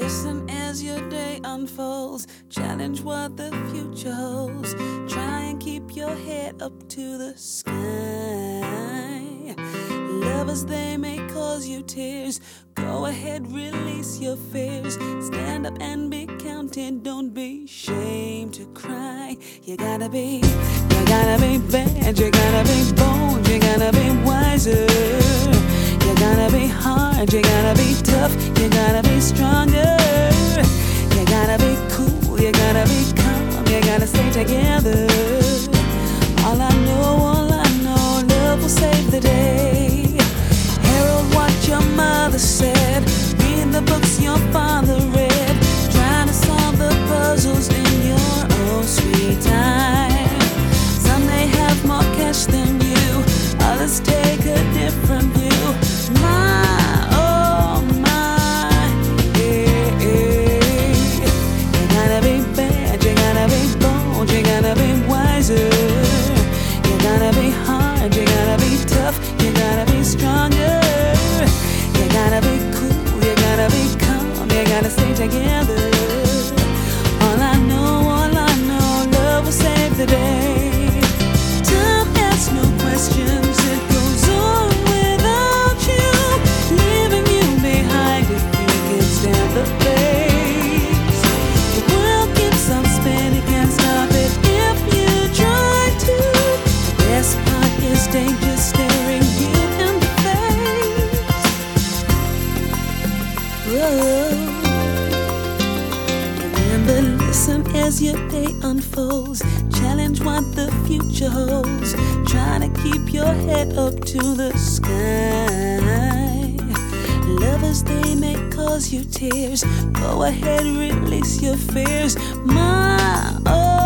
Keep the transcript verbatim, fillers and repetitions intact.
Listen as your day unfolds. Challenge what the future holds. Try and keep your head up to the sky. Lovers, they may cause you tears. Go ahead, release your fears. Stand up and be counted. Don't be ashamed to cry. You gotta be, you gotta be bad. You gotta be bold. You gotta be wiser. You gotta be hard. You gotta be tough. You gotta be stronger. You gotta be cool. You gotta be calm. You gotta stay together. All I know, all I know, love will save the day. Herald what your mother said. Read the books your father read. Trying to solve the puzzles in your own sweet time. Some may have more cash than you. Others take a different view. My, oh my, yeah, yeah. You gotta be bad. You gotta be bold. You gotta be wiser. You gotta be hard. You gotta be tough. You gotta be stronger. You gotta be cool, you gotta be calm, you gotta stay together. All I know, all I know, love will save the day. Time asks no questions, it goes on without you, leaving you behind if you can stand the pace. The world keeps on spinning, can't stop it if you try to. The best part is danger staring you in the face. Remember, listen as your day unfolds. Challenge what the future holds. Try to keep your head up to the sky. Lovers, they may cause you tears. Go ahead, release your fears. My, oh.